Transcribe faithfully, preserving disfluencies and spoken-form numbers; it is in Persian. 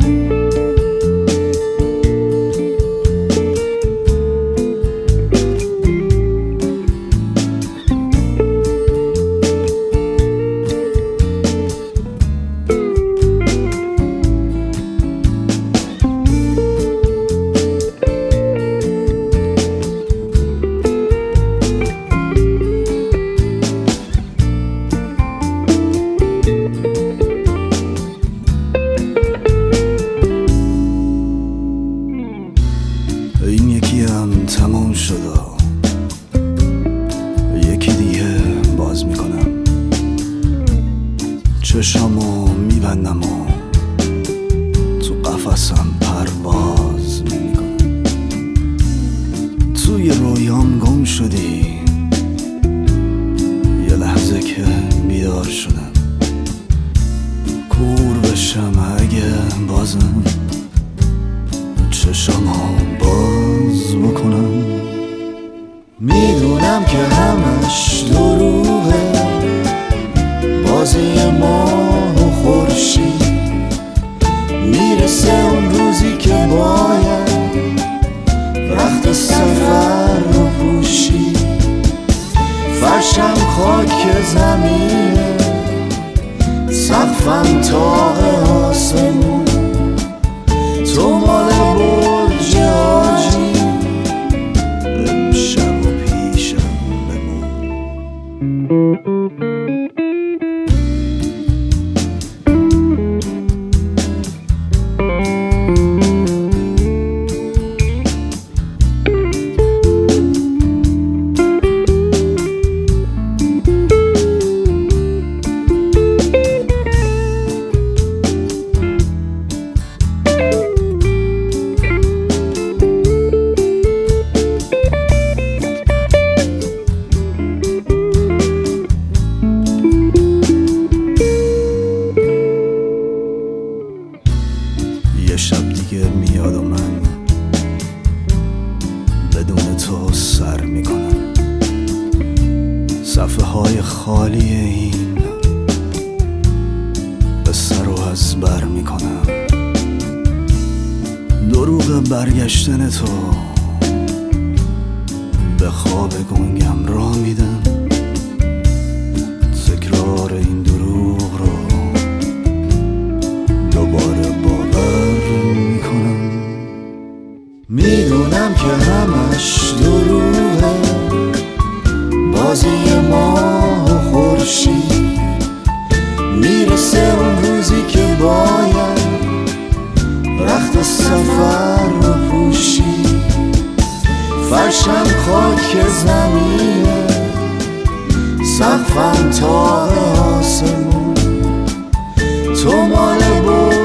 این یکی هم تمام شده، یکی دیگه باز میکنم، چشمو میبندم و تو قفسم پرواز میکنم. توی رویام گم شدی، یه لحظه که بیدار شدم، کور بشم اگه بازم چشمو باز بکنم. میدونم که همش دروغه، بازی ماه و خورشید، میرسه اون روزی که باید رخت سفر رو پوشی. فرشم خاک زمینه، سقفم تاق آسمون، تو مال برج آجی، امشب و پیشم بمون. یه شب دیگه میاد و من بدون تو سر میکنم، صفحه های خالی این قصه رو از بر میکنم. دروغ برگشتن تو به خواب گنگم را میدم، تکرار این دروغ رو دوباره باور میکنم. میدونم که همش دروغه، بازی ماه و خورشید، میرسه اون روزی که باید رخت سفر رو پوشی. فرشم خاک زمینه، سقفم تاق آسمون، تو مال بود